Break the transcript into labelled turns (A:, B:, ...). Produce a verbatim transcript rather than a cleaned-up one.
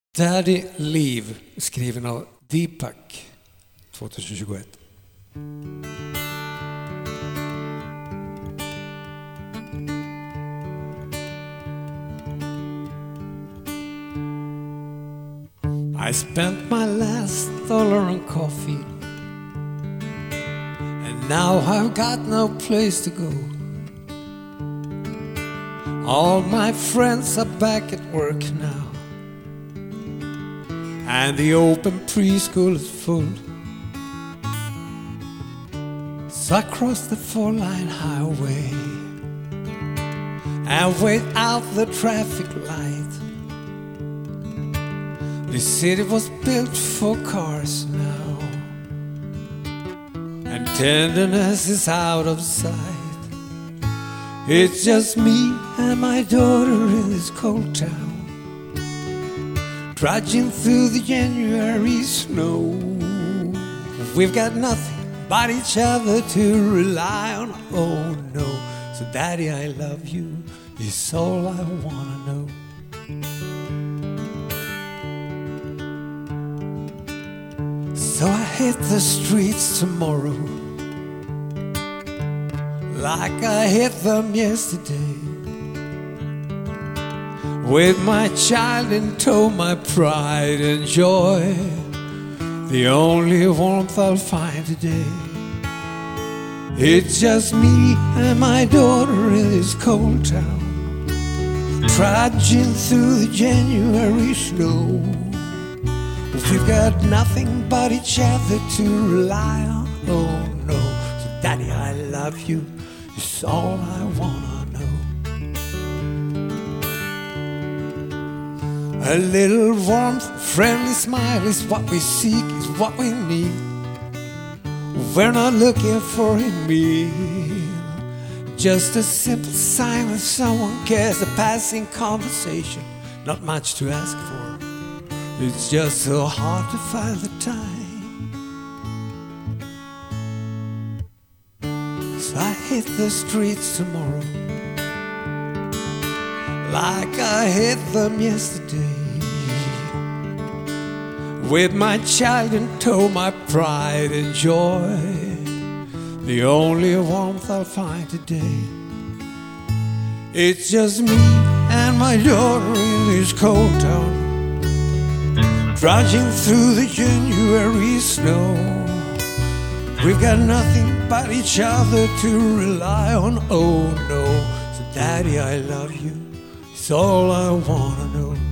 A: Daddy Leave, skriven av Deepak, tjugohundratjugoett. I spent my last dollar on coffee, and now I've got no place to go. All my friends are back at work now, and the open preschool is full. So I cross the four-line highway and wait out the traffic light. The city was built for cars now, and tenderness is out of sight. It's just me and my daughter in this cold town, trudging through the January snow. We've got nothing but each other to rely on. Oh no, so Daddy, I love you is all I wanna know. So I hit the streets tomorrow like I hit them yesterday, with my child in tow, my pride and joy, the only warmth I'll find today. It's just me and my daughter in this cold town, trudging through the January snow. We've got nothing but each other to rly on. Oh no, so Daddy, I love you, it's all I wanna know. A little warmth, friendly smile is what we seek, is what we need. We're not looking for a meal, just a simple sign that someone cares, a passing conversation, not much to ask for. It's just so hard to find the time. So I hit the streets tomorrow like I hit them yesterday, with my child in tow, my pride and joy, the only warmth I'll find today. It's just me and my daughter in this cold town, trudging through the January snow. We've got nothing but each other to rely on. Oh no, so Daddy, I love you, it's all I wanna know.